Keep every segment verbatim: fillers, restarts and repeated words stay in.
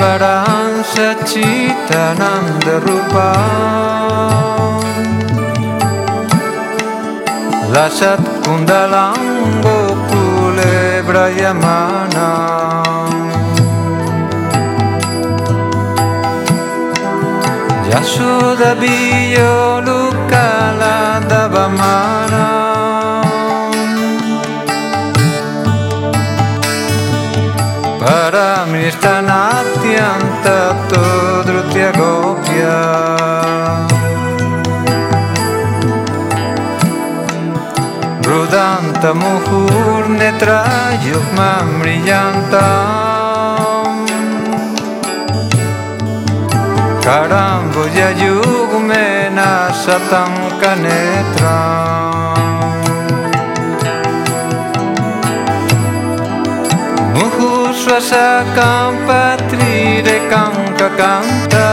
Paransa Chitananda Rupa Lasat Kundalango Kule Brayamana Yashoda Biyo Lukala Davamana Paramristanathyanta Todrutya Gopya Rudanta Muhur Netra Yukmam Riyantam Karambuja Yugmena Satam Kanetram Swasakam patri rekanka kanta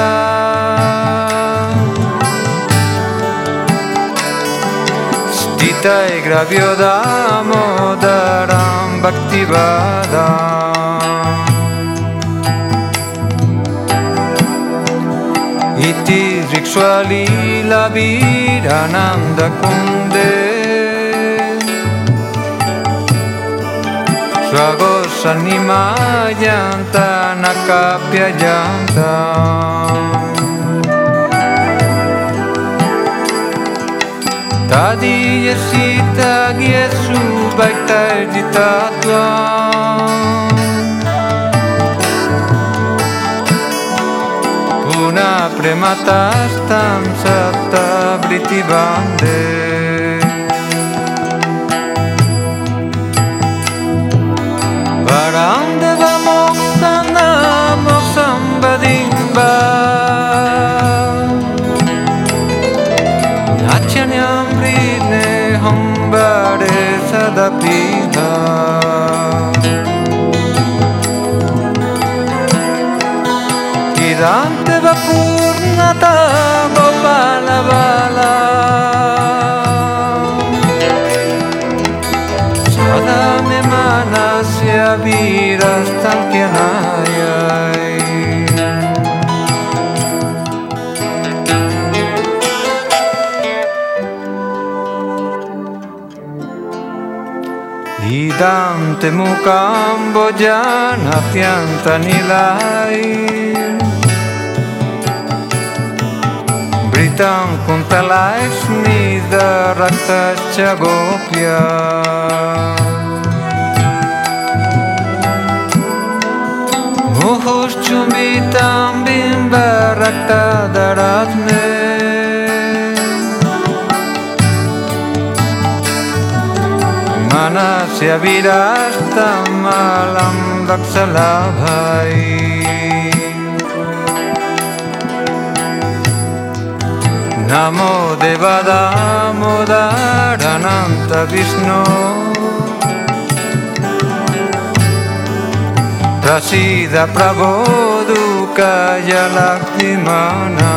Stita e graviodamodaram bhaktivadam Iti rikshvali lavirananda kunde Swagosanimajanta nakapyajanta Tadiyasita gyesu bhaktarjitatva Puna prematastam satta britibande Varandava moksana moksam badimba Nachanyam rine hambare sadapita Idante vapurnata gopala vala Sadame manasya virastankyanayi Idante mukam bojanatyanta nilai Britam kuntalai snida raktascha gopya Muhushchumbitam bimba rakta daratme Manasya virastam alam daksalabhai Namo devadamodarananta Vishnu Prasida prabodukaya laktimana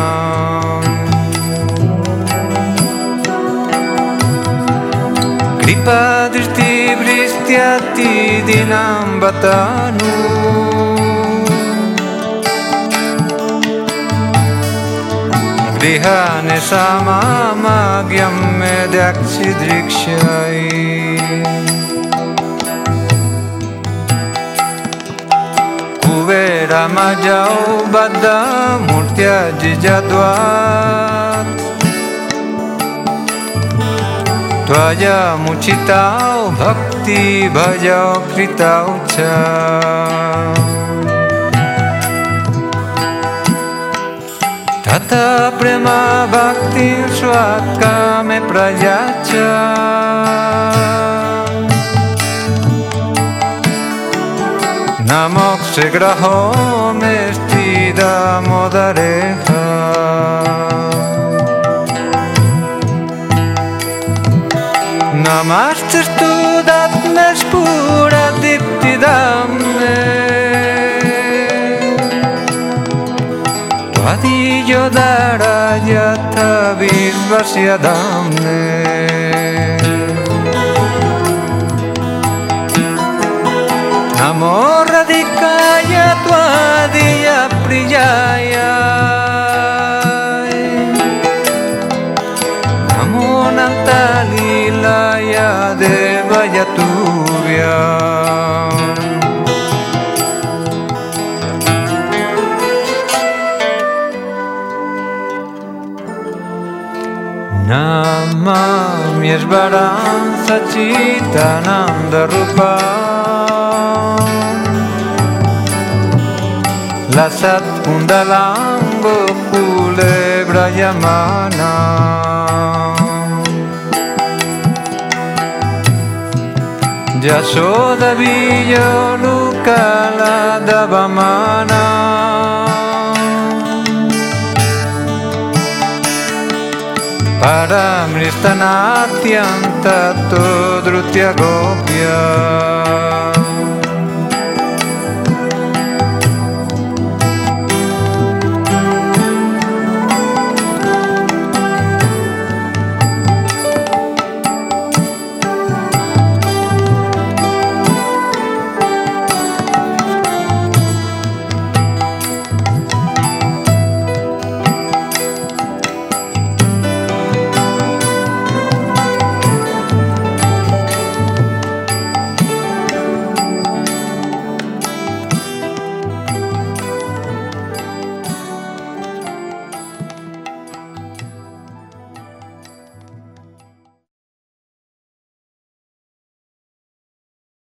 Kripa drishti vristyati dinam vatanu Grihane samamagyam medakshi drikshai Kuvera majau badda murtya jijadvat Tvaya muchitau bhakti bhajau kritau cha Tata prema bhakti swakame prajacha Namokse graho mestida modareha Namaste datme spura diptidamme Tvadiyo darayata visvasyadamne Namo radikaya tvadiya Jaya Namo Nanta Lilaya Devaya Tuvya Namam Yeshvaram Sachitananda Rupa Lasat Kundalango Kulebra Yamana Yashoda Villo Lukala Davamana Paramristanatyantato Drutya Gopya